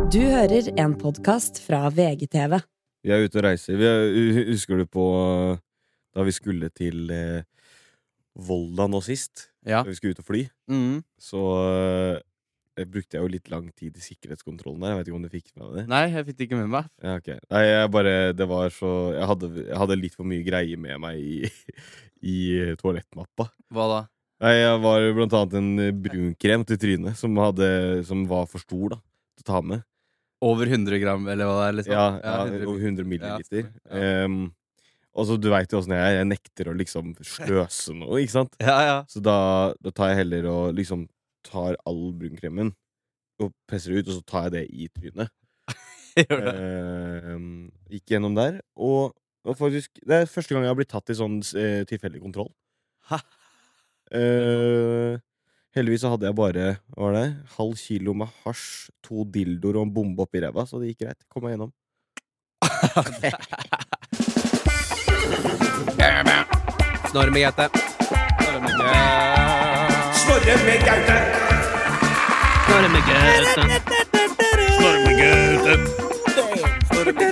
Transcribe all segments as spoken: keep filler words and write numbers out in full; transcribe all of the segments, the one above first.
Du hører en podcast fra V G T V. Vi er ute og reiser. Vi er, husker du på da vi skulle til eh, Volda nå sist? Ja. Da vi skulle ut og fly. Mm. Så eh, brukte jeg jo litt lang tid i sikkerhetskontrollen der. Jeg vet ikke om du fikk med deg det? Nei, jeg fikk det ikke med meg. Ja, ok. Nei, jeg bare, det var så Jeg hadde, jeg hadde litt for mye greier med meg i, i toalettmappa. Hva da? Nei, jeg var blant annet en brunkrem til trynet som, hadde, som var for stor da, til å ta med. Over hundre gram, eller hva det er? Liksom. Ja, ja, hundre over hundre milliliter. Ja, ja. Um, og så du vet jo hvordan jeg er. Jeg nekter å liksom sløse noe, ikke sant? Ja, ja. Så da, da tar jeg heller og liksom tar all brunkremen og presser det ut, og så tar jeg det i trynet. Gjør det. Um, gikk gjennom der, og, og faktisk, det er første gang jeg har blitt tatt i sånn eh, tilfeldig kontroll. Hæ? Uh, heldigvis så hadde jeg bare hva var det? Halv kilo med hasj, to dildoer og en bombe oppi ræva, så det gikk greit. Kom meg gjennom. Snorre med Gaute. Snorre med Gaute. Snorre med Gaute. Snorre med Gaute. Snorre med Gaute. Snorre med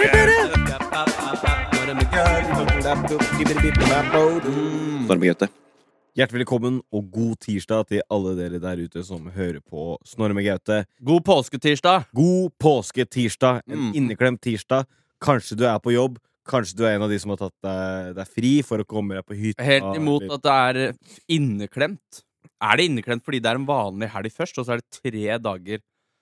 Snorre med Gaute. Hjertelig velkommen og god tirsdag til alle dere der ute som hører på Snorre med Gaute. God påsketirsdag. God påsketirsdag, en Mm. inneklemt tirsdag. Kanskje du er på jobb, kanskje du er en av de som har tatt deg, deg fri for å komme deg på hytta. Helt imot eller- at det er inneklemt. Er det inneklemt fordi det er en vanlig helg først, og så er det tre dager?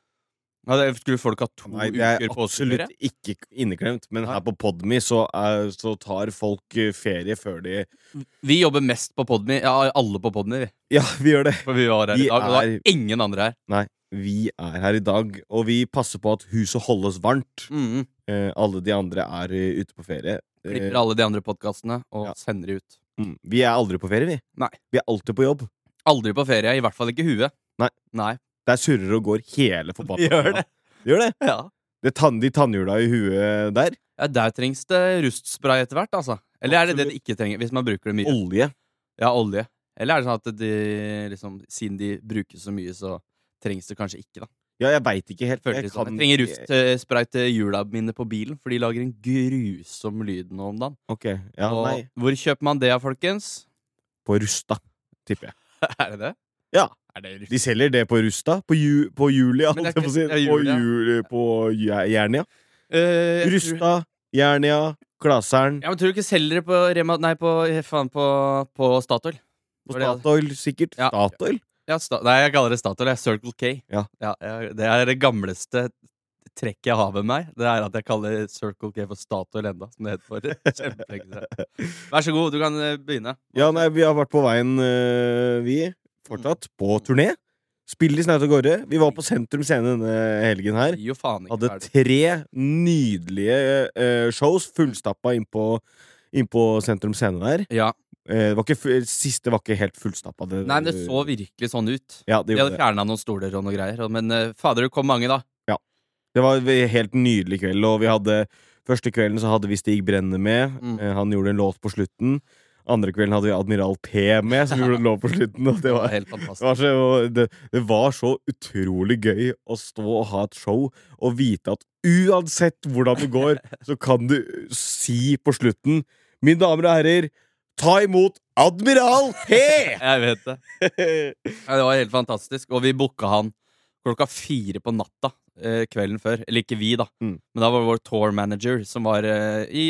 Ja, det skulle folk ha to Nei, det er uker påskeferie? absolutt ikke inneklemt, men Nei. her på Podme så, er, så tar folk eh, ferie før de Vi jobber mest på Podme. Ja, alle på Podme, vi. Ja, vi gjør det. For vi var her Vi i dag, og det er- var ingen andre her. Nei, vi er her i dag, og vi passer på at huset holdes varmt. Mm. Eh, alle de andre er eh, ute på ferie. Eh, Klipper alle de andre podcastene og ja. sender de ut. mm, vi er aldri på ferie, vi. Nei. Vi er alltid på jobb. Aldri på ferie, i hvert fall ikke huet. Nei. Nei. Der surrer og går hele forbanna Gjør det. Gjør det? Ja. det tann, de tannhjula i huet der. Ja, der trengs det rustspray etter hvert, altså. Eller er det det de ikke trenger, hvis man bruker det mye? Olje. Ja, olje. Eller er det sånn at de, liksom, siden de bruker så mye, så trengs det kanskje ikke, da. Ja, jeg veit ikke helt. Føler Jeg litt sånn. kan- Jeg trenger rustspray til hjula mine på bilen, for de lager en grusom lyd nå om dagen. Ok, ja, Og nei. hvor kjøper man det, folkens? På Rusta, tipper jeg. Er det det? Ja. Er det rust? De selger det på Rusta. På, ju, på Julia, Men det holdt er jeg på å si. ikke- ja, På, Julia. jul, på Ju- Jernia. Eh, jeg tror- Rusta, Jernia, Glaseren. Ja, men tror du ikke selger det på Rema... Nei, på, faen, på, på Statoil? På Var det- Statoil, sikkert. Ja. Statoil? Ja, sta nei, jeg kaller det Statoil. Det er Circle K. Ja. jeg, det er det gamleste trekket jeg har med meg. Det er at jeg kaller Circle K for Statoil enda, som det heter for kjempelenge siden. Vær så god, du kan eh, begynne. Ja, nei, vi har vært på veien, øh, vi. Fortsatt. På turné. Spiller de snart av gårde. Vi var på Sentrum Scene denne helgen her. Gi jo faen ikke Hadde ferdig. tre nydelige øh, shows fullstappa inn på, inn på Sentrum Scene der. Ja. Eh, det var ikke, fu- siste var ikke helt fullstappa. Det, Nei, men det så virkelig sånn ut. Ja, det De gjorde hadde det. fjerna noen stoler og noe greier. og- Men eh, fader, det kom mange, da. Det var en helt nydelig kveld, og vi hadde første kvelden så hadde vi Stig Brenne med. Mm. Eh, han gjorde en låt på slutten. Andre kvelden hadde vi Admiral P med, som gjorde en låt på slutten. Og det Det var, var helt det, fantastisk. var så, det, det var så utrolig gøy å stå og ha et show og vite at uansett hvordan det går, så kan du si på slutten: mine damer og herrer, ta imot Admiral P! Jeg vet det. Ja, det var helt fantastisk. Og vi booka han klokka fire på natta eh, kvelden før. Eller ikke vi, da. Mm. Men da var det vår tour manager som var eh, i,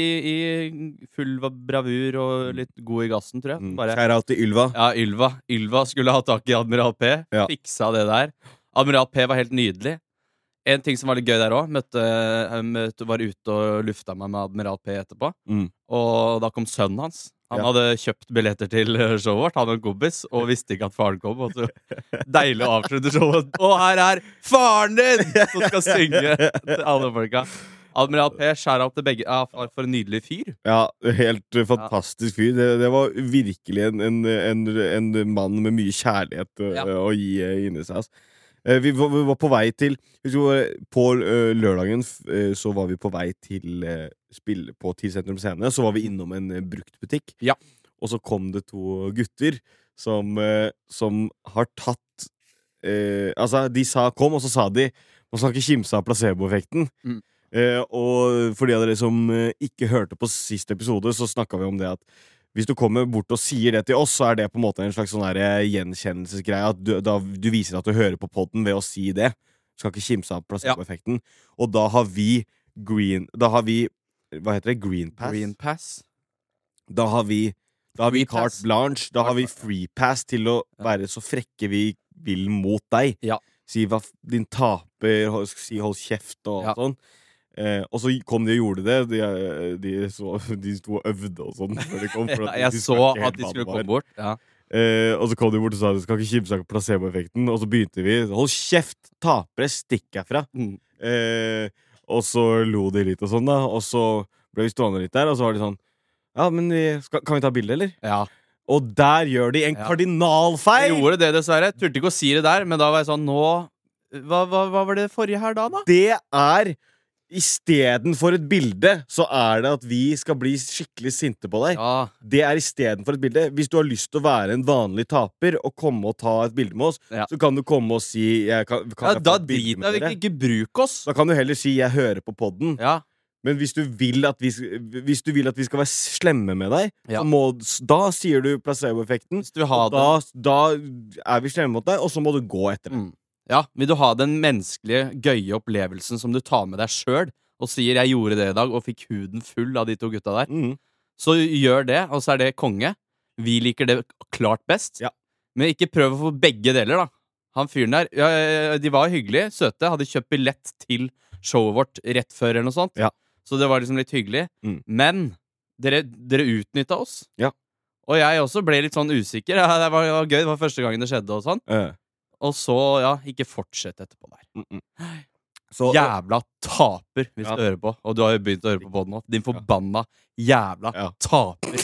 i full bravur og litt god i gassen, tror jeg. Mm. Bare, Shout out til Ylva. ja, Ylva. Ylva skulle ha tak i Admiral P. Ja. Fiksa det der. Admiral P var helt nydelig. En ting som var litt gøy der òg, var ute og lufta meg med Admiral P etterpå. Mm. Og da kom sønnen hans. Han Ja. hadde kjøpt billetter til eh, showet vårt, han og en kompis, og visste ikke at faren kom. Og så deilig å avslutte showet. Og her er faren din! Som skal synge til alle folka. Admiral P, shout-out til begge. Ja, for, for en nydelig fyr. Ja, helt uh, fantastisk fyr. Det, det var virkelig en, en, en, en mann med mye kjærlighet uh, Ja. å gi uh, inni seg. ass. Eh, vi, var, vi var på vei til husker du, eh, På uh, lørdagen f- eh, så var vi på vei til uh, spill på til Sentrum Scene. Så var vi innom en uh, bruktbutikk. Ja. Og så kom det to gutter som, uh, som har tatt uh, Altså, de sa 'kom', og så sa de Man skal ikke kimse av placeboeffekten. Mm. Eh, og for de av dere som eh, ikke hørte på siste episode, så snakka vi om det at hvis du kommer bort og sier det til oss, så er det på en måte en slags sånn der gjenkjennelsesgreie. At du, da, du viser at du hører på podden ved å si det. Du skal ikke kimse av placeboeffekten. Ja. Og da har vi green Da har vi Hva heter det? Green pass? Green pass. Da har vi Da har vi Free carte pass. blanche. Da har vi free pass til å være så frekke vi vil mot deg. Ja. Si hva f- din taper, hold- si hold kjeft og Ja. sånn. Eh, og så kom de og gjorde det. De, eh, de, så, de sto og øvde og sånn. Før de kom, for at Jeg de så visste ikke helt at de hva skulle det var. komme bort. Ja. Eh, og så kom de bort og sa du skal ikke kimse av placeboeffekten. Og så begynte vi. Hold kjeft! Tapere, stikk herfra! Mm. Eh, og så lo de litt og sånn, da. Og så ble vi stående litt der, og så var de sånn Ja, men vi, skal, kan vi ta bilde, eller? Ja. Og der gjør de en Ja. kardinalfeil! Jeg gjorde det, dessverre. Turte ikke å si det der, men da var jeg sånn Nå Hva, hva, hva var det forrige her da, da? Det er istedenfor et bilde, så er det at vi skal bli skikkelig sinte på deg. Ja. Det er istedenfor et bilde. Hvis du har lyst til å være en vanlig taper og komme og ta et bilde med oss, Ja. så kan du komme og si jeg kan, kan ja jeg få da et bilde driter med jeg dere? ikke. Ikke bruk oss. Da kan du heller si 'jeg hører på podden'. Ja. Men hvis du vil at vi, hvis du vil at vi skal være slemme med deg, Ja. så må, da sier du placeboeffekten. Hvis du vil ha Og da, da er vi slemme mot deg, og så må du gå etter det. Mm. Ja, vil du ha den menneskelige, gøye opplevelsen som du tar med deg sjøl, og sier 'jeg gjorde det i dag', og fikk huden full av de to gutta der, Mm. så gjør det, og så er det konge. Vi liker det klart best. Ja. Men ikke prøv å få begge deler, da. Han fyren der, ja, de var hyggelige, søte, hadde kjøpt billett til showet vårt rett før eller noe sånt. Ja. Så det var liksom litt hyggelig. Mm. Men dere, dere utnytta oss. Ja. Og jeg også ble litt sånn usikker. Ja, det, var, det var gøy, det var første gangen det skjedde og sånn. Eh. Og så, ja, ikke fortsett etterpå der. Mm -mm. Så, Jævla taper, hvis Ja. du hører på. Og du har jo begynt å høre på podden nå. Din forbanna jævla Ja. taper.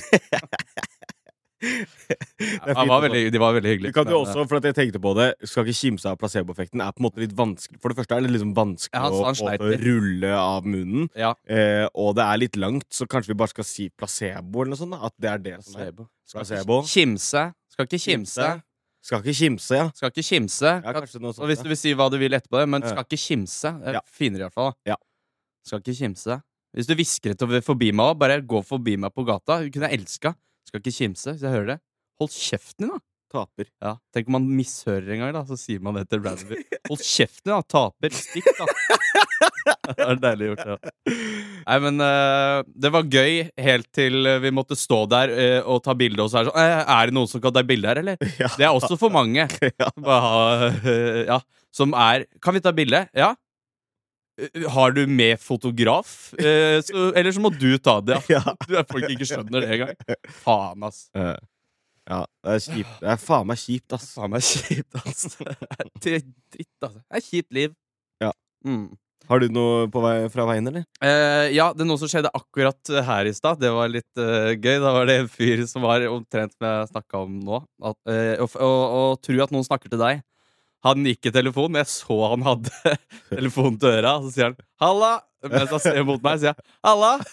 er Han var veldig, de var veldig Du hyggelige. kan jo Men, også, for at jeg tenkte på det skal ikke kimse av placeboeffekten. Er på en måte litt vanskelig. For det første er det liksom vanskelig Ja, han- å han få sleit det å litt. rulle av munnen. Ja. Eh, og det er litt langt, så kanskje vi bare skal si placebo eller noe sånt. Da. At det er det som er Placebo. placebo. Kimse. Skal ikke kimse. Skal ikke kimse, ja. Skal ikke kimse. Ja, kanskje noe Og sånt. hvis du vil si hva du vil etterpå det, men Ja. skal ikke kimse. Det er Ja. finere i hvert fall. Ja. Skal ikke kimse. Hvis du hvisker det forbi meg òg, bare gå forbi meg på gata. Du kunne jeg elska. Skal ikke kimse, hvis jeg hører det. Hold kjeften din, da. Taper. Ja, Tenk om man mishører en gang, da. Så sier man det til randomly. Hold kjeften, da. Taper. Stikk, da. Det er deilig gjort, ja. Nei, men eh, det var gøy helt til eh, vi måtte stå der eh, og ta bilde, og så er det sånn eh, Er det noen som kan ta bilde her, eller? Ja. Det er også for mange. Ja. Bare ha, eh, ja. Som er Kan vi ta bilde? Ja. Eh, Har du med fotograf? Eh, så, eller så må du ta det, ja. Ja. Du er folk ikke skjønner det engang. Faen, ass. Eh, ja, det er kjipt. Det er faen meg kjipt, ass. Faen meg kjipt, ass. Det er dritt, altså. Det er et kjipt liv. Ja. Mm. Har du noe på vei fra veien, eller? Eh, ja, det er noe som skjedde akkurat eh, her i stad. Det var litt eh, gøy. Da var det en fyr som var omtrent som jeg snakka om nå. At, eh, og, og, og tro at noen snakker til deg. Han gikk i telefonen, men jeg så han hadde telefonen til øra. Og så sier han 'halla', mens han ser mot meg, sier jeg 'halla'.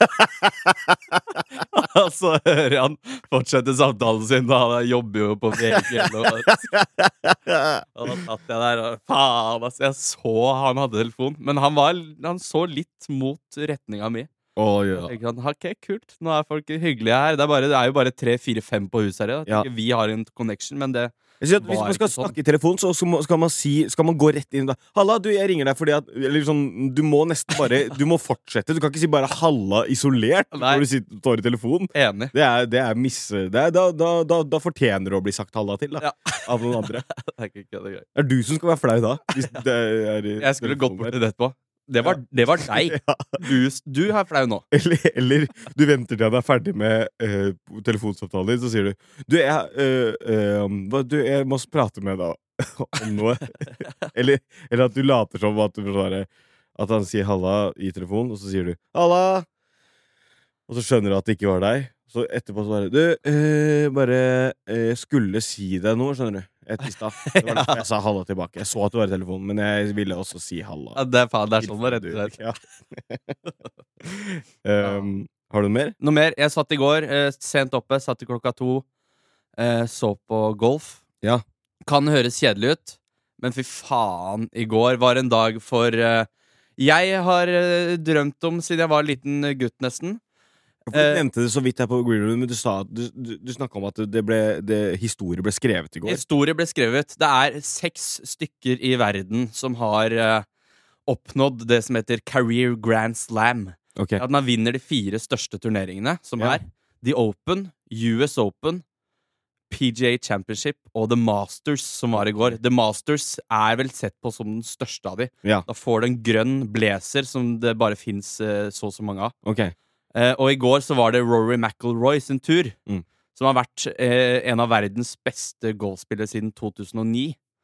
Og så hører jeg han fortsette samtalen sin, da han jobber jo på V G. Og, og da satt jeg der og faen, altså. Jeg så han hadde telefon, men han, var, han så litt mot retninga mi. Å, ja. Jeg tenkte, ok, kult, nå er folk hyggelige her. Det er, bare, det er jo bare tre, fire, fem på huset her. Jeg Ja. tenker Vi har en connection, men det Jeg sier at Hvis Var man skal ikke sånn. snakke i telefon, så skal man, skal man, si, skal man gå rett inn da. 'Halla, du, jeg ringer deg fordi at' Eller sånn, du må nesten bare Du må fortsette. Du kan ikke si bare 'halla' isolert Nei. når du sitter, står i telefon. Enig. Det er, det er miss... Det er, da, da, da, da fortjener du å bli sagt 'halla' til, da. Ja. Av noen andre. Det er ikke kødd engang. Det er du som skal være flau da. Hvis det er i Jeg skulle gått telefonen bort her. til det etterpå. Det var, det var deg. Ja. Du, du er flau nå. Eller, eller du venter til han er ferdig med uh, telefonsamtalen din, så sier du 'Du, jeg, øh, øh, hva- du, jeg må prate med deg om noe'. eller, eller at du later som at, du forsvarer, at han sier 'halla' i telefonen, og så sier du 'halla'. Og så skjønner du at det ikke var deg. Så etterpå så bare 'Du, øh, bare øh, skulle si deg noe', skjønner du. Et i stad. Det var derfor jeg sa 'halla' tilbake. Jeg så at du var i telefonen, men jeg ville også si 'halla'. Ja, det er faen, det er sånn man redder seg. Ja. um, har du mer? Noe mer? Jeg satt i går, eh, sent oppe, satt til klokka to, eh, så på golf. Ja. Kan høres kjedelig ut, Men fy faen, i går var en dag for uh, jeg har uh, drømt om, siden jeg var liten gutt nesten. Du nevnte det så vidt her på Green Room, men du sa at du, du, du snakket om at det ble, det, historie ble skrevet i går. Historie ble skrevet. Det er seks stykker i verden som har uh, oppnådd det som heter Career Grand Slam. Okay. At man vinner de fire største turneringene, som Ja. er The Open, U S Open, P G A Championship og The Masters, som var i går. The Masters er vel sett på som den største av de. Ja, Da får du en grønn blazer som det bare finnes uh, så og så mange av. ok. Eh, og i går så var det Rory McIlroy sin tur, Mm. som har vært eh, en av verdens beste golfspillere siden to tusen og ni,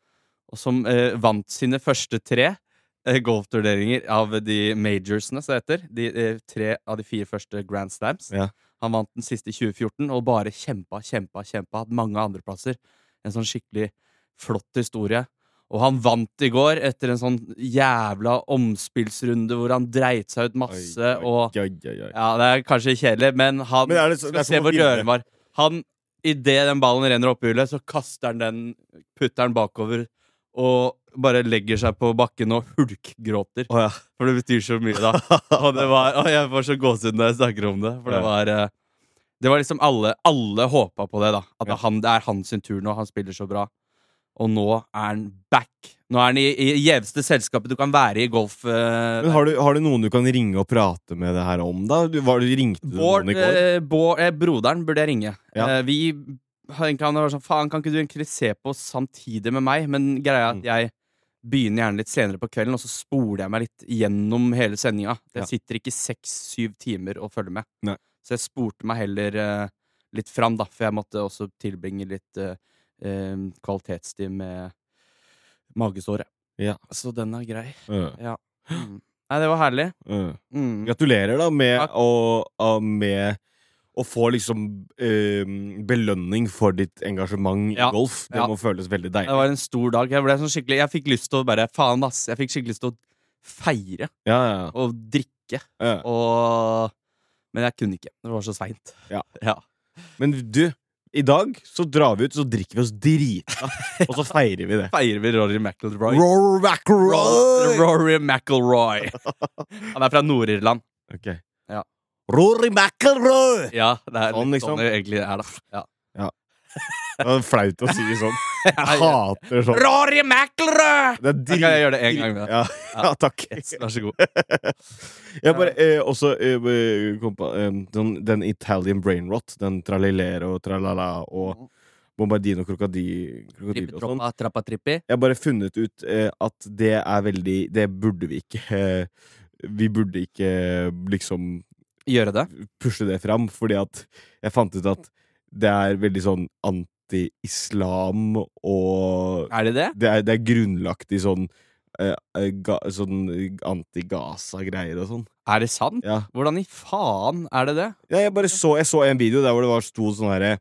og som eh, vant sine første tre eh, golfturneringer av de majorsene, så det heter. De eh, tre av de fire første Grand Slams. Ja. Han vant den siste i tjue fjorten, og bare kjempa, kjempa, kjempa. Hadde mange andreplasser. En sånn skikkelig flott historie. Og han vant i går etter en sånn jævla omspillsrunde hvor han dreit seg ut masse, Oi, oi, og oi, oi, oi. ja, det er kanskje kjedelig, men han Men er det så- det er skal se som å hvor vinne. røren var. Han, idet den ballen renner opp i hullet, så kaster han den, putter den bakover og bare legger seg på bakken og hulkgråter. Å ja. For det betyr så mye, da. Og det var, å, jeg får så gåsehud når jeg snakker om det. For det Ja. var eh, Det var liksom alle Alle håpa på det, da. At Ja. han, det er hans sin tur nå. Han spiller så bra. Og nå er han back. Nå er han i, i gjeveste selskapet du kan være i golf. eh, Men har du, har du noen du kan ringe og prate med det her om, da? Du, var, ringte du Bård, noen i går? eh, Bård eh, broderen burde jeg ringe. Ja. Eh, vi har egentlig han var sånn, faen, kan ikke du egentlig se på samtidig med meg? Men greia er at Mm. jeg begynner gjerne litt senere på kvelden, og så spoler jeg meg litt gjennom hele sendinga. Jeg Ja. sitter ikke seks-syv timer og følger med. Nei. Så jeg spurte meg heller eh, litt fram, da, for jeg måtte også tilbringe litt eh, eh, kvalitetstid med magesåret. Ja. Så den er grei. Øh, Ja. Mm. Nei, det var herlig. øh. Mm. Gratulerer, da, med Takk. å, å- med å få liksom eh, belønning for ditt engasjement i Ja. golf. Det Ja. må føles veldig Det deilig. var en stor dag. Jeg, ble sånn skikkelig, jeg fikk lyst til å bare Faen, ass. Jeg fikk skikkelig lyst til å feire Ja, ja, og drikke. ja. Og Men jeg kunne ikke. Det var så seint. Ja. Ja. Men du, i dag så drar vi ut, så drikker vi oss drita, og så feirer vi det. Feirer vi Rory McIlroy. Rory McIlroy! Rory McIlroy. Han er fra Nord-Irland. Ok. Ja. Rory McIlroy! Ja, det er Sånn, litt liksom. sånn det egentlig er, da. Ja. Det er flaut å si sånn. Jeg hater sånn. Rory McIlroy! Det er Da kan jeg gjøre det en gang med. Ja, ja takk. Yes, vær så god. Jeg bare eh, også eh, kom på eh, den, den Italian brain rot. Den tralilero, tralala og bombardino krokodil, krokodil og sånn. Trippi-troppa, trappa-trippi. Jeg har bare funnet ut eh, at det er veldig Det burde vi ikke eh, Vi burde ikke eh, liksom Gjøre det. pushe det fram, fordi at jeg fant ut at det er veldig sånn anti-islam, og Er det det? det er, det er grunnlagt i sånn eh, eh, ga, sånn anti-Gaza-greier og sånn. Er det sant? Ja. Hvordan i faen er det det? Ja, jeg bare så, jeg så en video der hvor det var sto sånn herre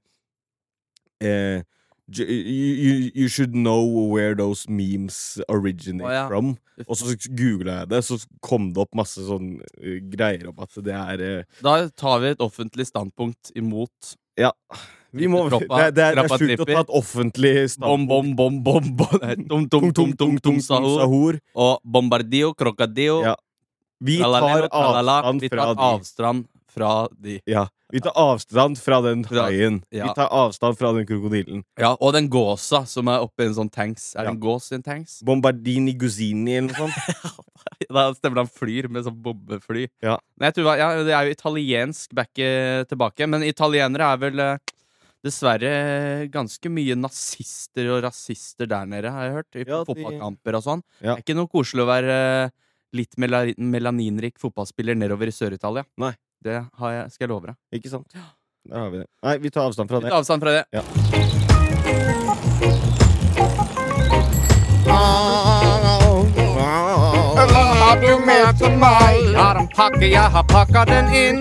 eh, you, you, you should know where those memes originate Å, ja. from. Og så googla jeg det, så kom det opp masse sånn eh, greier om at det er eh, Da tar vi et offentlig standpunkt imot Ja. Vi må, det, Troppa, er- det, er- det er trappa, sjukt å trippi. ta et offentlig bom, standpunkt. bom, bom, bom, bom. Nei, Tum, tum, tum, tung, tung, sahur. sahur. Og bombardio, krokodillo. Ja. Vi tar tralalero, tralala. avstand Vi fra tar de. avstand fra de. Ja. Vi tar avstand fra den Fra- haien. ja. Vi tar avstand fra den krokodillen. Ja, og den gåsa som er oppi en sånn tanks. Er Ja. det en gås i en tanks? Bombardini Guzini eller noe sånt. Da stemmer det han flyr med sånn bombefly. Ja. Men jeg tror, ja, det er jo italiensk back eh, tilbake. Men italienere er vel eh, dessverre ganske mye nazister og rasister der nede, har jeg hørt. I Ja, de- fotballkamper og sånn. Ja. Det er ikke noe koselig å være eh, litt mela melaninrik fotballspiller nedover i Sør-Italia. Nei. Det har jeg, skal jeg love deg. Ikke sant? Der har vi det. Nei, vi tar avstand fra Litt det. avstand fra det. Ja. Hva har du med til meg? Har en pakke, jeg har pakka den inn.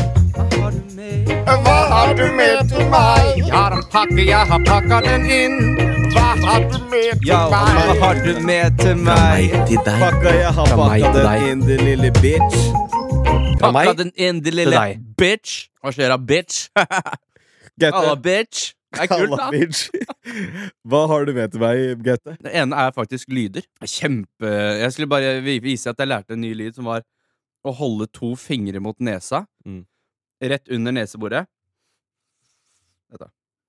Hva har du med til meg? Har en pakke, jeg har pakka den inn. Hva har du med til Ja, hva meg? har du med til meg? Pakka, jeg har Fra meg pakka til den deg. inn, din lille bitch. Pakka den inn, din lille deg. bitch. Hva skjer da, bitch? Halla, Gaute, bitch. Det er kult, da. Kalabitch. Hva har du med til meg, Gaute? Det ene er faktisk lyder. Kjempe Jeg skulle bare vi- vise at jeg lærte en ny lyd, som var å holde to fingre mot nesa. Mm. Rett under neseboret. Dette.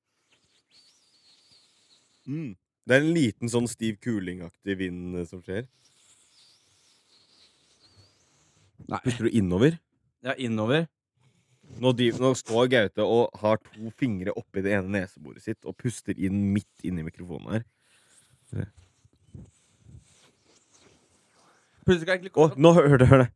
Mm. Det er en liten sånn Steve Kuling-aktig vind eh, som skjer. Nei. Puster du innover? Ja, innover. Nå, de, nå står Gaute og har to fingre oppi det ene neseboret sitt og puster inn midt inn i mikrofonen her. Plutselig kan jeg egentlig Å, nå hør, hør det, hør det.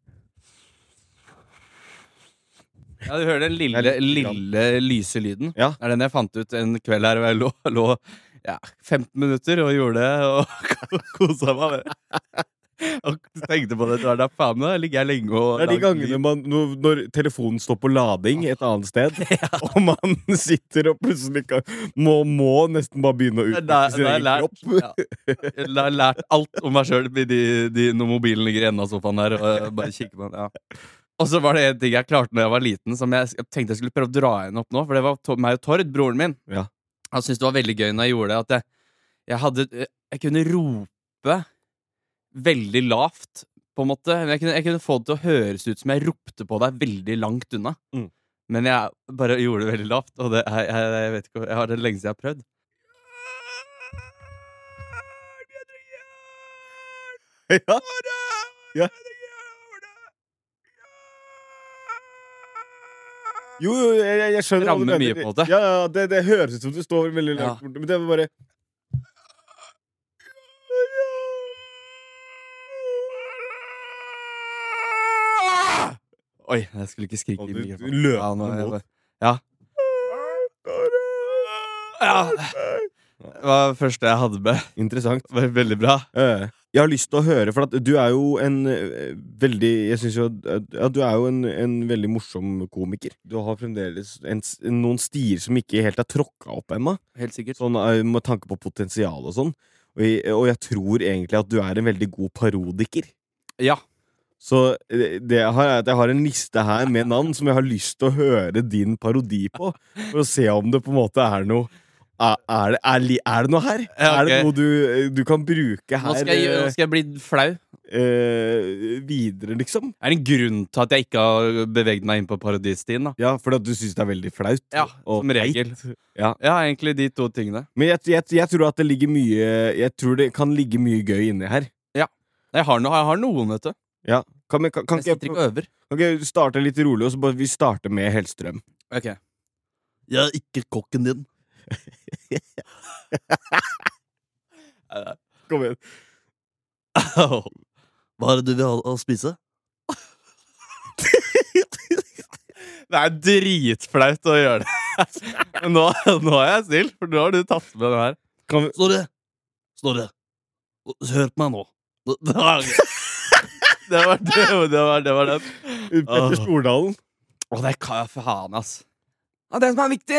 Ja, du hører den lille, Det er litt grann. lille lyse lyden. Ja. Det er den jeg fant ut en kveld her, og jeg lå, lå ja, femten minutter og gjorde det, og kosa meg med det. Og tenkte på det, det var da faen, da ligger jeg lenge og Det er de lager gangene lyd. man, når, når telefonen står på lading et annet sted, og man sitter og plutselig kan, må, må nesten bare begynne å Det er utvikle der- sin det er egen lært, kropp. ja. Jeg har lært alt om meg sjøl når mobilen ligger i enden av sofaen der, og jeg bare kikker på den. Ja. Og så var det en ting jeg klarte når jeg var liten, som jeg, jeg tenkte jeg skulle prøve å dra igjen opp nå, for det var to, meg og Tord, broren min. Ja. Han syntes det var veldig gøy når jeg gjorde det, at jeg, jeg hadde Jeg kunne rope veldig lavt, på en måte. Jeg kunne, jeg kunne få det til å høres ut som jeg ropte på deg veldig langt unna. Mm. Men jeg bare gjorde det veldig lavt, og det er, jeg, jeg vet ikke, jeg har det lenge siden jeg har prøvd. Ja. Ja. Jo, jo, jeg, jeg, jeg skjønner hva du Rammer mye mener. på en måte. Ja, ja, det, det høres ut som du står veldig Ja. langt borte, men det var bare Oi, jeg skulle ikke skrike Og i du- mikrofonen. du løper Ja, nå er jeg mot. bare- Ja. Ja. Det var det første jeg hadde med. Interessant. Det var veldig bra. Eh, Jeg har lyst til å høre, for at du er jo en eh, veldig Jeg synes jo at ja, du er jo en, en veldig morsom komiker. Du har fremdeles en, s- noen stier som ikke helt er tråkka opp ennå. Helt sikkert. Sånn eh, med tanke på potensial og sånn. Og jeg, og jeg tror egentlig at du er en veldig god parodiker. Ja. Så eh, det jeg har, er at jeg har en liste her med navn som jeg har lyst til å høre din parodi på, for å se om det på en måte er noe Er, er, det, er, li- er det noe her? Ja, Er det ok. noe du, du kan bruke her Nå skal, jeg, nå skal jeg bli flau. eh, videre, liksom? Er det en grunn til at jeg ikke har beveget meg inn på parodistien, da? Ja, fordi at du syns det er veldig flaut? Ja, og som regel. teit. Ja. Ja, egentlig de to tingene. Men jeg, jeg, jeg tror at det ligger mye Jeg tror det kan ligge mye gøy inni her. Jeg har, no, jeg har noen, vet du. Ja. Kan, vi- kan, kan, Jeg ikke sitter jeg, ikke og øver. kan ikke jeg starte litt rolig, og så bare vi starter med Hellstrøm? Ok. Jeg er ikke kokken din. Kom igjen. Hva er det du vil ha å spise? Det er dritflaut å gjøre det. Men nå, nå er jeg snill, for nå har du tatt med den her. Kan vi, Snorre, Snorre, hør på meg nå. Det var det var, det var, det var, det var den. Petter Åh. Stordalen. Å, det kan jeg faen, ass. Ja, det som er viktig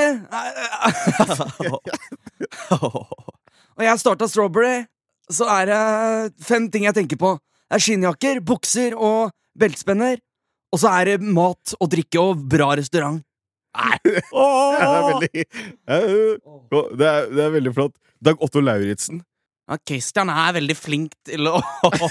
Og jeg starta Strawberry, så er det fem ting jeg tenker på. Det er skinnjakker, bukser og beltspenner. Og så er det mat og drikke og bra restaurant. Nei. Ja, det er veldig ja, det, er, det er veldig flott. Dag Otto Lauritzen. Ja, Christian er veldig flink til å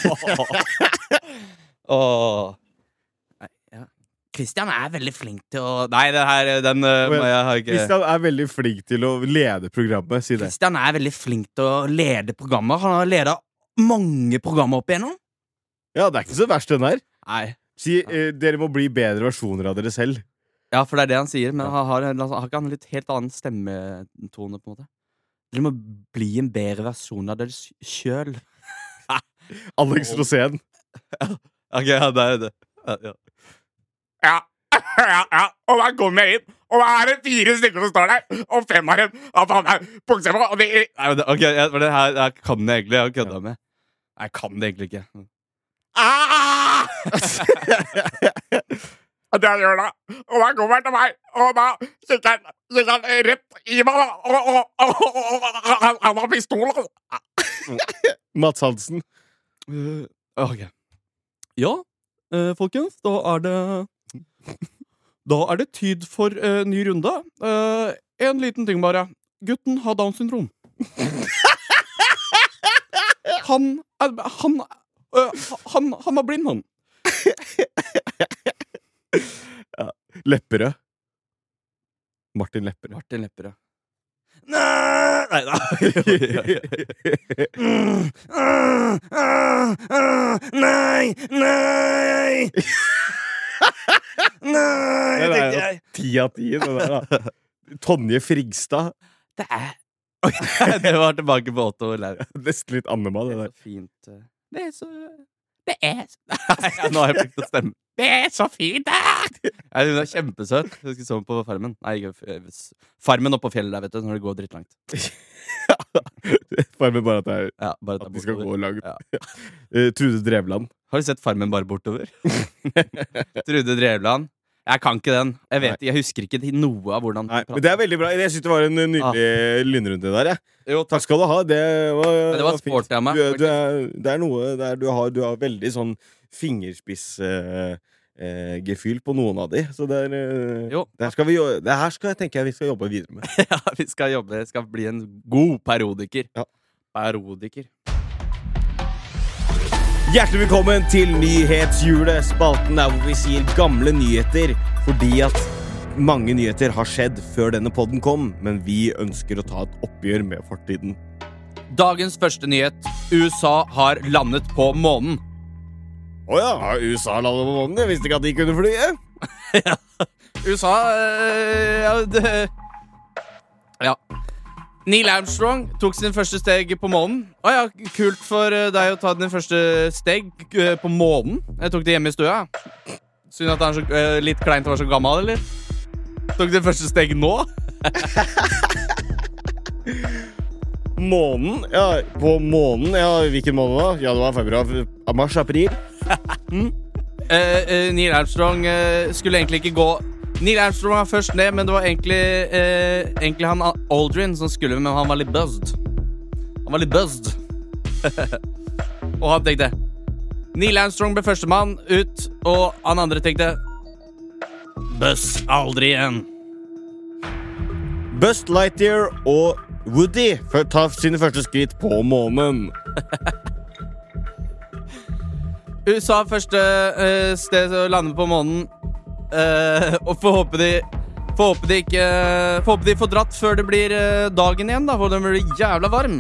Åh. Nei, ja. Christian er veldig flink til å Nei, det her, den uh, må jeg ha ikke Kristian er veldig flink til å lede programmet. Si det. Christian er veldig flink til å lede programmer. Han har ledet mange programmer opp igjennom. Ja, det er ikke så verst, den her. Nei. Si, eh, dere må bli bedre versjoner av dere selv. Ja, for det er det han sier, men han har, en- har ikke han en litt helt annen stemmetone, på en måte? Dere må bli en bedre versjon av dere sjøl. Alex Rosén. Ok, ja, det er det. Ja, ja. Ja, ja, ja. Og da kommer jeg inn, og da er det fire stykker som står der, og fem av dem har faen meg bukse på, og de Nei, men det, ok, jeg, for det her, det her kan jeg egentlig. Jeg har kødda med. Nei, jeg kan det egentlig ikke. ah! Det jeg gjør da, og da kommer han til meg, og da kikker han, kikker han rett i meg, da, og, og, og, og, og han, han har pistol, altså. Mats Hansen. Uh, ok. Ja, eh, folkens, da er det Da er det tid for uh, ny runde. Eh, en liten ting bare. gutten har Down syndrom. Han er, han, øh, han, han var blind, han. Ja. Lepperød. Martin Lepperød. Martin Lepperød. Nei, nei da. Nei, nei. Nei, Det er tenkte jo jeg. ti av ti, det der, da. Tonje Frigstad. Det er Oi, det var tilbake på Otto Lau. Nesten litt Annema, det Det er der. så fint. eh. Det er så Det er Nei, nå har jeg plikt til å stemme. Det er så fint! ah! Nei, hun er kjempesøt. Jeg husker sånn på Farmen. Nei, ikke f- Farmen oppe på fjellet der, vet du, når det går drittlangt. Farmen bare at, det er, Ja, bare ta at de skal bortover. gå langt. Ja. Eh, Trude Drevland. Har du sett Farmen bare bortover? Trude Drevland. Jeg kan ikke den. Jeg vet ikke, jeg husker ikke noe av hvordan Nei, men det er veldig bra. Jeg synes det var en nydelig lynrunde der, jeg. Jo, Takk skal du ha. Det var, Men det var fint. sporty av meg, Du, er- du er, det er noe der du har, du har veldig sånn fingerspiss eh, eh, gefühl på noen av de. Så det er eh, Jo. det her skal vi jo- Det her skal jeg tenke jeg vi skal jobbe videre med. Ja, vi skal jobbe. Det skal bli en god parodiker. Ja. Parodiker. Hjertelig velkommen til Nyhetshjulet, spalten der hvor vi sier gamle nyheter, fordi at mange nyheter har skjedd før denne podden kom, men vi ønsker å ta et oppgjør med fortiden. Dagens første nyhet. U S A har landet på månen. Åja, U S A landet på månen? Jeg visste ikke at de kunne fly. U S A øh, ja, det, ja. Neil Armstrong tok sin første steg på månen. Å ja, kult for øh, deg å ta din første steg øh, på månen. Jeg tok det hjemme i stua. Synd at han er så, øh, litt kleint var så gammel, eller? Tok din første steg nå? Månen? Ja, på månen? Ja, hvilken måned da? Januar, februar, mars, april? Eh, eh, Neil Armstrong eh, skulle egentlig ikke gå. Neil Armstrong var først ned, men det var egentlig eh, Egentlig han Aldrin som skulle, men han var litt buzzed. Han var litt buzzed. Og han tenkte Neil Armstrong ble førstemann ut, og han andre tenkte Buzz aldri igjen. Buzz Lightyear og Woody tar sine første skritt på månen. U S A første eh, sted å lande på månen. Eh, og får håpe de Får håpe de ikke Får håpe de får dratt før det blir eh, dagen igjen, da, for den blir jævla varm.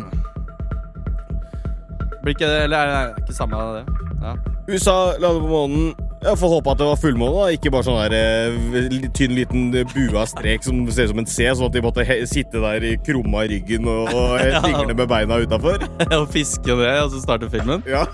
Blir ikke det, eller er det ikke samme av det? Ja. U S A lander på månen. Jeg får håpe at det var fullmåne, da. Ikke bare sånn der eh, li- tynn liten bua strek som ser ut som en C, sånn at de måtte he sitte der i krumma i ryggen og, og eh, dingle med beina utenfor. Og fiske det, og så starte filmen. Ja.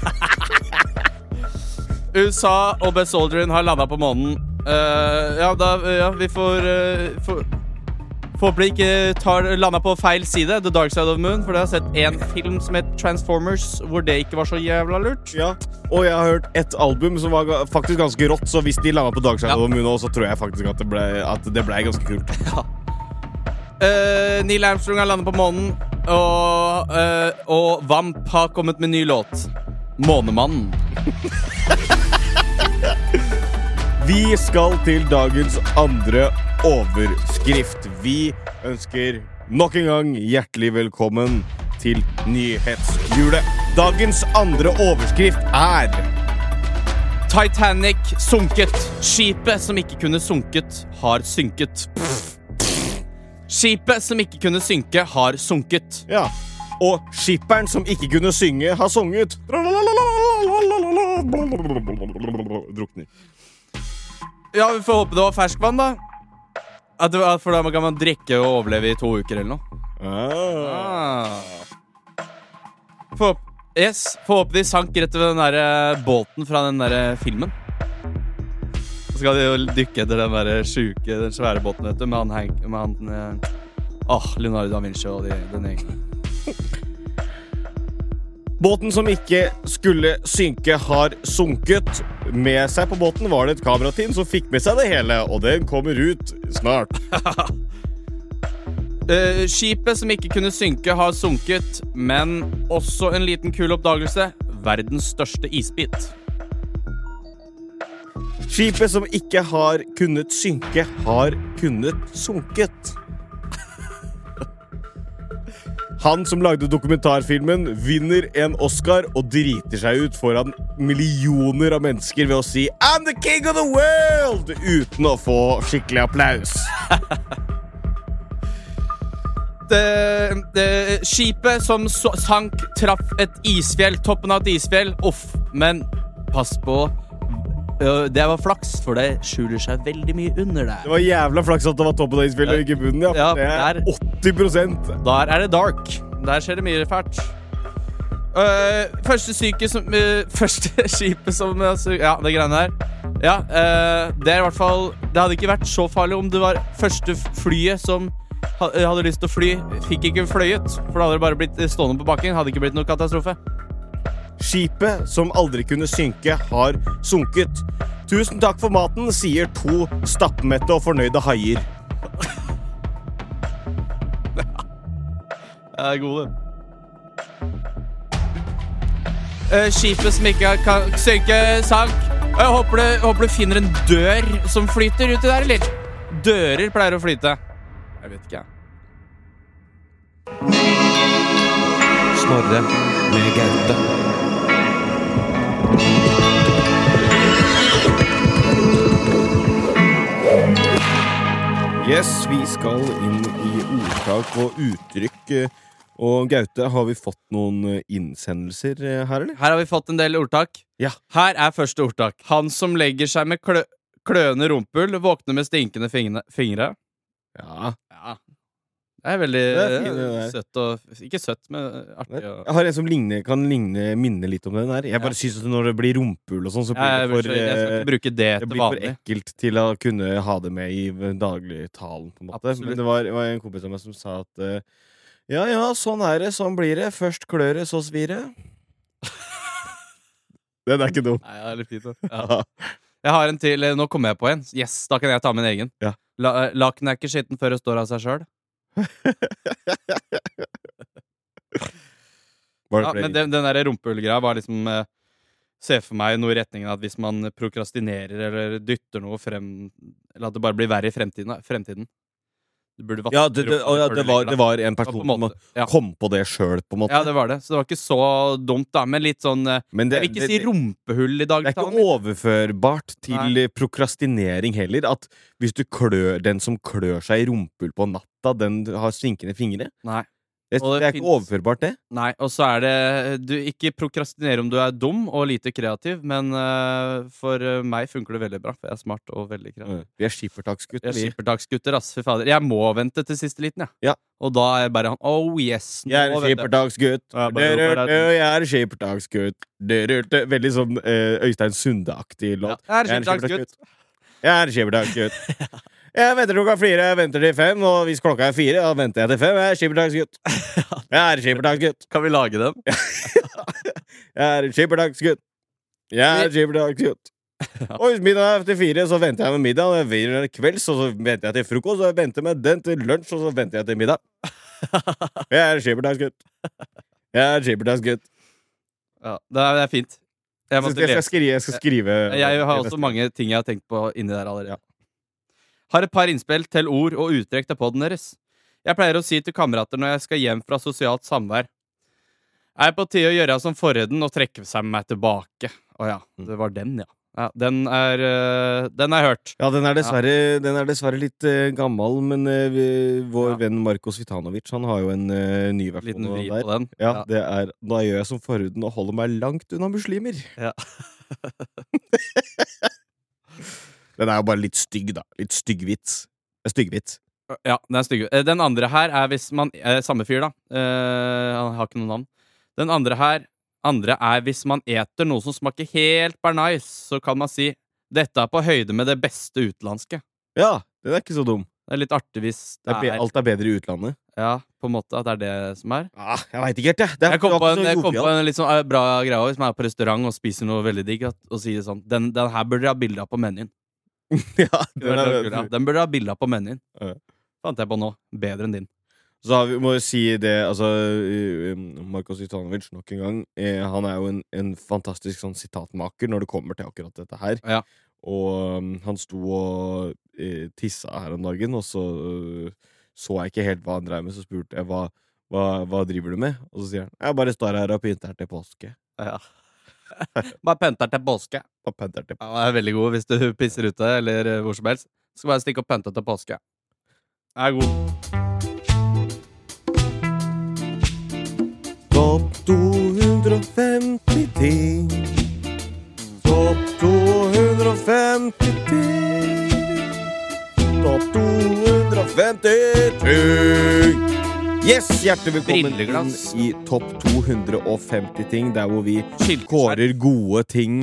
U S A og Buzz Aldrin har landet på månen. Eh, ja, da, ja, vi får uh, får får håpe de ikke tar, landet på feil side, The Dark Side of the Moon, for jeg har sett en film som het Transformers, hvor det ikke var så jævla lurt. Ja, og jeg har hørt et album som var ga faktisk ganske rått, så hvis de landet på Dark Side Ja. of the Moon også, så tror jeg faktisk at det ble, at det ble ganske kult. Ja. Eh, Neil Armstrong har landet på månen, og, eh, og Vamp har kommet med ny låt. Månemannen. Vi skal til dagens andre overskrift. Vi ønsker nok en gang hjertelig velkommen til Nyhetshjulet. Dagens andre overskrift er Titanic sunket. Skipet som ikke kunne sunket, har synket. Skipet som ikke kunne synke, har sunket. Ja, og skipperen som ikke kunne synge, har sunget. Drukner. Ja, vi får håpe det var ferskvann, da. At det var, for da kan man drikke og overleve i to uker eller noe. Ah. Får håpe, yes, får håpe de sank rett ved den der eh, båten fra den der eh, filmen. Så skal de jo dykke etter den der sjuke, den svære båten, vet du, med han Hank, med han eh, Åh, Leonardo da Vinci og de, den egen. Båten som ikke skulle synke, har sunket. Med seg på båten var det et kamerateam som fikk med seg det hele, og den kommer ut snart. Uh, skipet som ikke kunne synke, har sunket, men også en liten kul oppdagelse. Verdens største isbit. Skipet som ikke har kunnet synke, har kunnet sunket. Han som lagde dokumentarfilmen vinner en Oscar og driter seg ut foran millioner av mennesker ved å si I'm the king of the world uten å få skikkelig applaus. Det, det, skipet som så, sank traff et isfjell, toppen av et isfjell. Uff, men pass på, det var flaks, for det skjuler seg veldig mye under der. Det var jævla flaks at det var toppen av isfjellet og ikke bunnen, ja. Ja, det er der, åtti prosent. Der er det dark. Der skjer det mye fælt. Uh, første syke som uh, Første skipet som uh, ja, det greiene der. Ja, uh, det er i hvert fall. Det hadde ikke vært så farlig om det var første flyet som hadde lyst til å fly, fikk ikke fløyet, for da hadde det bare blitt stående på bakken. Hadde ikke blitt noe katastrofe. Skipet som aldri kunne synke har sunket. Tusen takk for maten, sier to stappmette og fornøyde haier. Det er gode. Uh, skipet som ikke kan synke, sank. Jeg håper du, håper du finner en dør som flyter uti der, eller? Dører pleier å flyte. Jeg vet ikke. Snorre med Gaute. Yes, vi skal inn i ordtak og uttrykk. Og Gaute, har vi fått noen innsendelser her, eller? Her har vi fått en del ordtak. Ja. Her er første ordtak. Han som legger seg med klø kløende rumpull, våkner med stinkende fingre. Ja. Ja. Det er veldig det er fint, det søtt og ikke søtt, men artig. Og... Jeg har en som ligner, kan ligne, minne litt om den her. Jeg bare ja. synes at når det blir rumpull og sånn, så blir ja, det for jeg, jeg skal ikke bruke det, det blir for ekkelt til å kunne ha det med i dagligtalen, på en måte. Absolutt. Men det var, det var en kompis av meg som sa at ja, ja, sånn er det, sånn blir det. Først klør det, så svir det. Den er ikke dum. Nei, det er litt fint. Ja. Jeg har en til, nå kommer jeg på en. Yes, da kan jeg ta min egen. Ja. La, laken er ikke skitten før det står av seg selv. Ja, men den, den der rumpehullgreia var liksom eh, se for meg noe i retningen at hvis man prokrastinerer eller dytter noe frem, eller at det bare blir verre i fremtiden, fremtiden. Det ja, det, det, ja det, var, det var en person som ja. kom på det selv, på en måte. Ja, det var det. Så det var ikke så dumt, da. Men litt sånn men det, jeg vil ikke det, si rumpehull i dag. Det er ikke overførbart til Nei. prokrastinering heller. At hvis du klør den som klør seg i rumpehull på natta, den har svinkende fingre. Nei. Det, det, det er ikke overførbart, det. Nei, og så er det du ikke prokrastinerer om du er dum og lite kreativ, men uh, for uh, meg funker det veldig bra, for jeg er smart og veldig kreativ. Mm. Vi er skippertaksgutter. Vi er skippertaksgutter, ass, for fader. Jeg må vente til siste liten, ja. ja. Og da er jeg bare han, oh yes. Jeg er skippertaksgutt. Ja, jeg er skippertaksgutt. Veldig sånn uh, Øystein Sunde-aktig låt. Ja, jeg er skippertaksgutt. Jeg er skippertaksgutt. Jeg venter klokka fire, jeg venter til fem, og hvis klokka er fire, da venter jeg til fem. Jeg er skippertaksgutt. Jeg er skippertaksgutt. Kan vi lage dem? Jeg er skippertaksgutt. Jeg er skippertaksgutt. Og hvis middag er til fire, så venter jeg med middag. Og jeg venter til kvelds, og så venter jeg til frokost, og jeg venter med den til lunsj, og så venter jeg til middag. Jeg er skippertaksgutt. Jeg er skippertaksgutt. Ja, det er, det er fint. Jeg, jeg, skal, jeg, skal skrive, jeg skal skrive Jeg har også mange ting jeg har tenkt på inni der allerede. Ja. Har et par innspill til ord og uttrekk til podden deres. Jeg pleier å si til kamerater når jeg skal hjem fra sosialt samvær. Jeg er på tide å gjøre som forhuden og trekke seg med meg tilbake. Åja, det var den, ja. Ja, den er, uh, den er hørt. Ja, den er dessverre, ja. Den er dessverre litt uh, gammel, men uh, vi, vår ja. venn Marko Svitanovic, han har jo en uh, ny versjon der. På den. Ja, ja. Det er, da gjør jeg som forhuden og holder meg langt unna muslimer. Ja. Den er jo bare litt stygg, da. Litt styggvits. Styggvits. Ja, den er stygg. Den andre her er hvis man eh, samme fyr, da. Eh, han har ikke noe navn. Den andre her andre er hvis man eter noe som smaker helt bernais, så kan man si dette er på høyde med det beste utenlandske. Ja, den er ikke så dum. Det er litt artig hvis det det er, alt er bedre i utlandet. Ja, på en måte at det er det som er. Ja, jeg vet ikke helt, jeg. Det er, jeg kom på en, jeg kom på en litt sånn bra greie hvis man er på restaurant og spiser noe veldig digg, og sier sånn, den, den her burde jeg ha bilder av på menyen. Ja, den, er, ja, den burde ha bilder på menyen. Ja. Fant jeg på nå. Bedre enn din. Så har vi, må jeg si det, altså Marko Svitanovic, nok en gang eh, han er jo en, en fantastisk sånn sitatmaker når det kommer til akkurat dette her. Ja. Og um, han sto og eh, tissa her om dagen, og så uh, så jeg ikke helt hva han drev med, så spurte jeg hva, hva, hva driver du med? Og så sier han jeg bare står her og pynter til påske. Ja. Bare pønter til påske. Og pynter til Ja, det er veldig god hvis du pisser ute, eller eh, hvor som helst. Skal bare stikke opp pønte til påske. Det er god. Topp to hundre og femti ting. Topp to hundre og femti ting. Topp to hundre og femti ting. Yes, hjertelig velkommen inn Brilleglass. i Topp to hundre og femti ting, der hvor vi Skilteskjerf. kårer gode ting.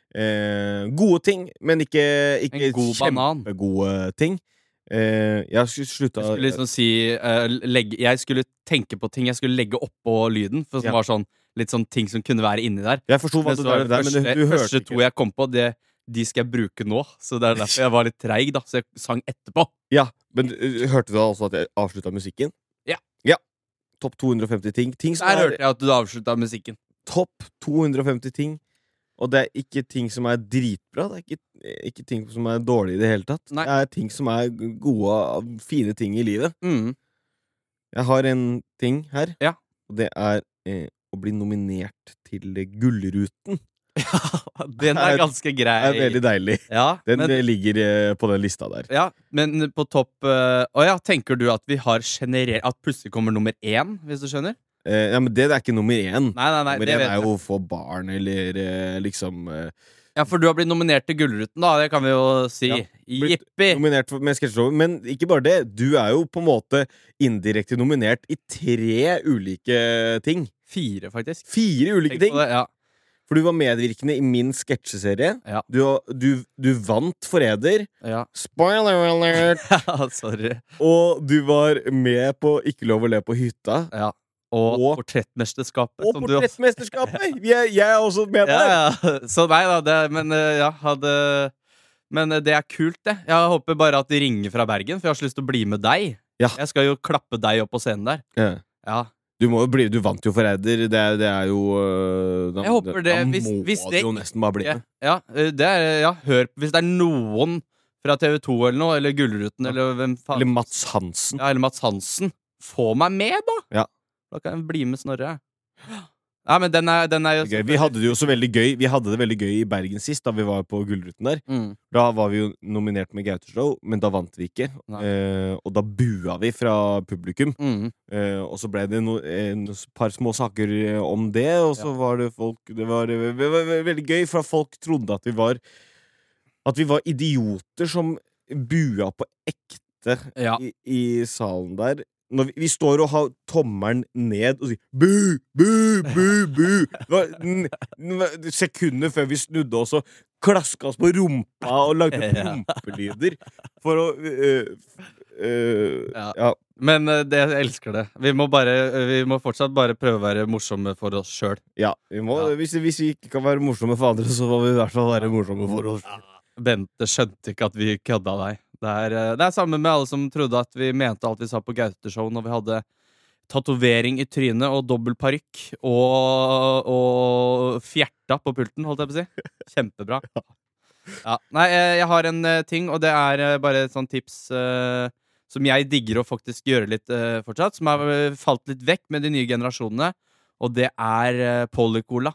Eh, gode ting, men ikke, ikke En god banan. kjempegode ting. Eh, jeg skulle slutta Jeg skulle liksom si eh, legge, Jeg skulle tenke på ting jeg skulle legge oppå lyden. For som Ja. var sånn litt sånn ting som kunne være inni der. Jeg forsto hva Men du så var drev det der, men første, du, du hørte første to jeg kom på, det, de skal jeg bruke nå. Så det er derfor jeg var litt treig, da. Så jeg sang etterpå. Ja, men uh, hørte du da også at jeg avslutta musikken? Ja. Ja. Topp to hundre og femti ting. Ting som Der er hørte jeg at du avslutta musikken. topp to hundre og femti ting. Og det er ikke ting som er dritbra. Det er ikke, ikke ting som er dårlige i det hele tatt. Nei. Det er ting som er gode, fine ting i livet. Mm. Jeg har en ting her, Ja. og det er eh, å bli nominert til Gullruten. Den er ganske grei. Det er veldig deilig. Ja, Den men, eh, ligger eh, på den lista der. ja, men på topp eh, Å ja, tenker du at vi har generelt At plutselig kommer nummer én, hvis du skjønner? Eh, ja, men det er ikke nummer én. Nei, nei, nei, Nummer det én vet er jeg. jo å få barn, eller eh, liksom eh, Ja, for du har blitt nominert til Gullruten, da. Det kan vi jo si. Ja, blitt Jippi! nominert for, med sketsjeshow. Men ikke bare det. Du er jo på en måte indirekte nominert i tre ulike ting. Fire, faktisk. Fire ulike Tenk ting. på det, ja. For du var medvirkende i min sketsjeserie. Ja. Du, du, du vant Forræder. Ja. Spoiler alert! Sorry. Og du var med på Ikke lov å le på hytta. Ja. Og, Og- Portrettmesterskapet. Og som du også- Portrettmesterskapet! Vi er- Jeg er også med der. Ja, ja. Så nei da, det, men eh, ja, hadde Men eh, det er kult, det. Jeg håper bare at de ringer fra Bergen, for jeg har så lyst til å bli med deg. Ja. Jeg skal jo klappe deg opp på scenen der. Ja. Ja. Du, må jo bli, du vant jo Forræder. Det, er- det er jo øh, da, Jeg håper det- Da hvis- må hvis du det jo nesten bare bli Ja, med. ja, eh, det er, ja, hør Hvis det er noen fra T V to eller noe, eller Gullruten, eller hvem faen Eller Mats Hansen. Ja, eller Mats Hansen. Få meg med, da! Ja. Da kan jeg bli med Snorre. Ja, men den er, den er jo Gøy. Vi hadde det jo så veldig gøy Vi hadde det veldig gøy i Bergen sist, da vi var på Gullruten der. mm. Da var vi jo nominert med Gauteshow, men da vant vi ikke. Nei. Eh, og da bua vi fra publikum. Mm. Eh, og så ble det no, en par små saker eh, om det, og så Ja. var det folk Det var, det var, det var veldig gøy, for folk trodde at vi var At vi var idioter som bua på ekte Ja. i, i salen der. Når vi, vi står og har tommelen ned og sier bu, bu, bu, bu. Det var n- n- sekunder før vi snudde oss og klaska oss på rumpa og lagde Ja. prompelyder for å øh, øh, Ja. ja. Men eh, det, jeg elsker det. Vi må, bare, vi må fortsatt bare prøve å være morsomme for oss sjøl. Ja, vi må, Ja. Hvis, hvis vi ikke kan være morsomme for andre, så må vi i hvert fall være morsomme for oss. Bente skjønte ikke at vi kødda deg. Det er, eh, det er samme med alle som trodde at vi mente alt vi sa på Gaute-show når vi hadde tatovering i trynet og dobbel parykk og, og fjerta på pulten, holdt jeg på å si. Kjempebra. Ja. Nei, eh, jeg har en eh, ting, og det er eh, bare et sånt tips eh, som jeg digger å faktisk gjøre litt eh, fortsatt, som har eh, falt litt vekk med de nye generasjonene, og det er uh, Polycola.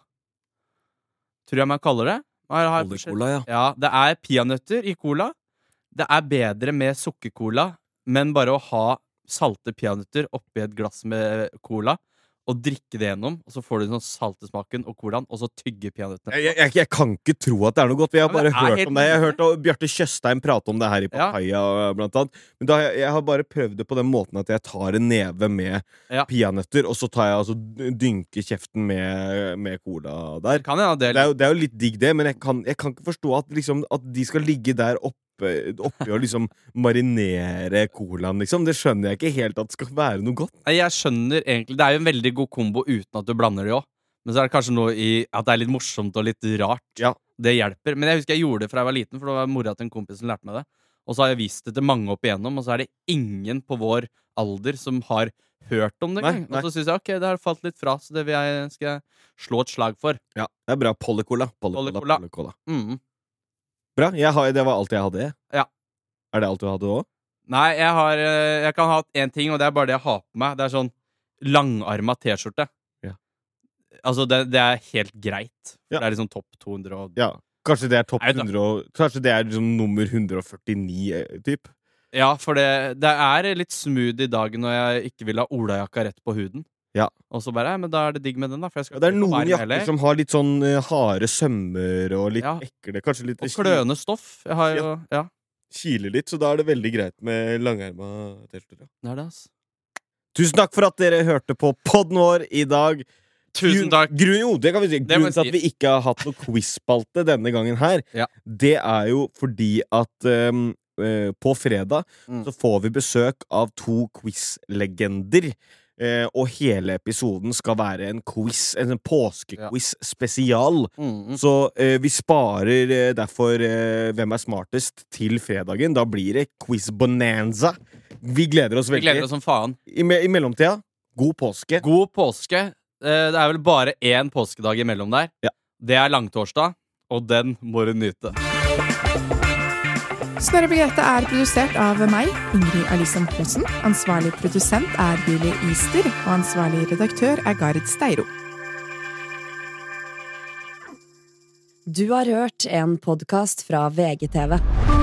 Tror jeg man kaller det. Man har forskjell- Polycola, ja. Ja, det er peanøtter i cola. Det er bedre med sukkercola, men bare å ha salte peanøtter oppi et glass med cola og drikke det gjennom, og så får du den sånn saltesmaken og colaen, og så tygge peanøttene. Jeg, jeg, jeg kan ikke tro at det er noe godt. Vi har Ja, men bare det er hørt helt om det. Jeg har hørt nydelig. og Bjarte Tjøstheim prate om det her i Ja. Papaya, blant annet. Men da, har jeg, jeg har bare prøvd det på den måten at jeg tar en neve med Ja. peanøtter, og så tar jeg altså dynker kjeften med, med cola der. Kan jeg ha det? Det er, jo, det er jo litt digg, det, men jeg kan, jeg kan ikke forstå at, liksom, at de skal ligge der oppe oppi og liksom marinere colaen, liksom. Det skjønner jeg ikke helt at skal være noe godt. Nei, Jeg skjønner egentlig Det er jo en veldig god kombo uten at du blander det òg. Men så er det kanskje noe i at det er litt morsomt og litt rart. Ja. Det hjelper. Men jeg husker jeg gjorde det fra jeg var liten, for det var mora til en kompis som lærte meg det. Og så har jeg vist det til mange opp igjennom, og så er det ingen på vår alder som har hørt om det Nei, engang. nei. Og så syns jeg ok, det har falt litt fra, så det vil jeg, skal jeg slå et slag for. Ja, det er bra. Polycola. Polycola, Polycola. Polycola. Mm. Bra. Jeg har, det var alt jeg hadde. Ja. Er det alt du hadde òg? Nei, jeg har eh, Jeg kan ha én ting, og det er bare det jeg har på meg. Det er sånn langarma t-skjorte. Ja. Altså, det, det er helt greit. Ja. Det er liksom topp to hundre og... Ja, kanskje det er topp Jeg vet da. hundre og, Kanskje det er liksom nummer hundre og førtini eh, typ. Ja, for det, det er litt smooth i dagen når jeg ikke vil ha olajakka rett på huden. Ja. Og så bare, ja, men da er det digg med den da, for jeg skal Ja, det er ikke få noen varm jakker heller. som har litt sånn eh, harde sømmer og litt Ja. ekle, kanskje litt Og kløende stoff. Jeg har jo, ja, kiler litt, så da er det veldig greit med langerma t-skjorter. det er det, ass. Tusen takk for at dere hørte på podden vår i dag. Tusen Grunn- takk. Grunn, jo, det kan vi si. Det må Grunnen til jeg at vi ikke har hatt noe quiz-spalte denne gangen her, Ja. det er jo fordi at um, eh, på fredag Mm. så får vi besøk av to quiz-legender. Eh, og hele episoden skal være en quiz, en påskequiz spesial. Mm. Så eh, vi sparer eh, derfor eh, Hvem er smartest til fredagen. Da blir det quiz bonanza. Vi gleder oss Vi veldig. gleder oss som faen. I, me I mellomtida, god påske. God påske. Eh, Det er vel bare én påskedag imellom der. Ja. Det er langtorsdag, og den må du nyte. Snorre Begrete er produsert av meg, Ingrid Alisa Mortensen. Ansvarlig produsent er Julie Easter, og ansvarlig redaktør er Gard Steiro. Du har hørt en podcast fra V G T V.